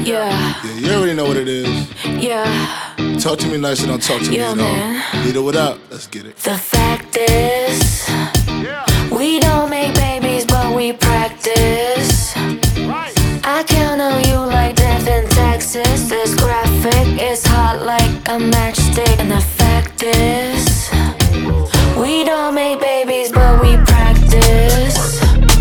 Yeah. Yeah, you already know what it is. Yeah. Talk to me nice or don't talk to me at all. Man. Lead it without. Let's get it. The fact is, we don't make babies, but we practice. I count on you like death in Texas. This graphic is hot like a matchstick. And the fact is, we don't make babies, but we practice.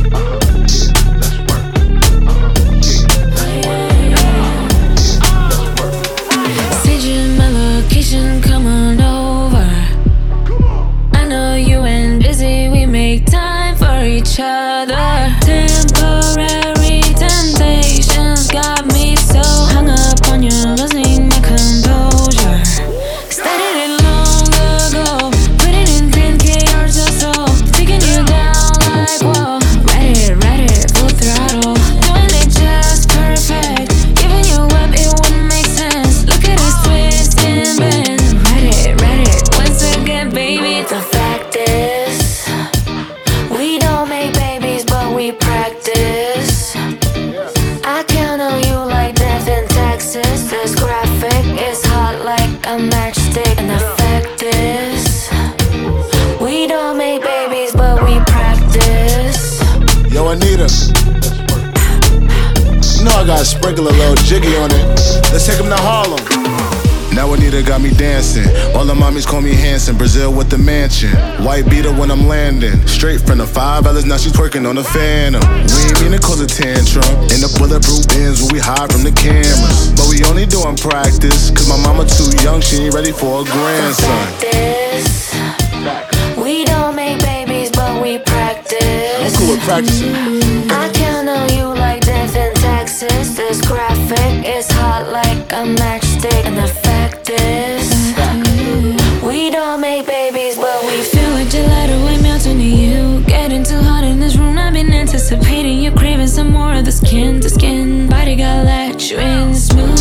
Send you my location, come on over. I know you ain't busy, we make time for each other. Temporary temptations got me so hung up on you, losing my composure. Started it long ago, put it in 10K hours or so, taking you down like whoa. Ride it, full throttle, doing it just perfect. Giving you up, it wouldn't make sense. Look at us twist and bend. Ride it, once again, baby. The fact is, we don't make babies, but we practice. I count on you like death in Texas. This graphic is hot like a matchstick. And the fact is, we don't make babies, but we practice. Yo, Anita. You know I gotta sprinkle a little jiggy on it. Let's take him to Harlem. Now Anita got me dancing. All the mommies call me Hanson. Brazil with the mansion. White beater when I'm landing. Straight from the 5 L's, now she's twerking on the Phantom. We ain't mean to cause a tantrum. In the bulletproof bins where we hide from the cameras. But we only doing practice, cause my mama too young, she ain't ready for a grandson. The fact is, we don't make babies, but we practice. I'm cool with practicing. I count on you like death in Texas. This graphic is hot like a matchstick. And the fact is, we don't make babies, but we feel like gelato, we're melting to you. Getting too hot in this room, I've been anticipating. You're craving some more of the skin to skin. Body gotta let you in, smooth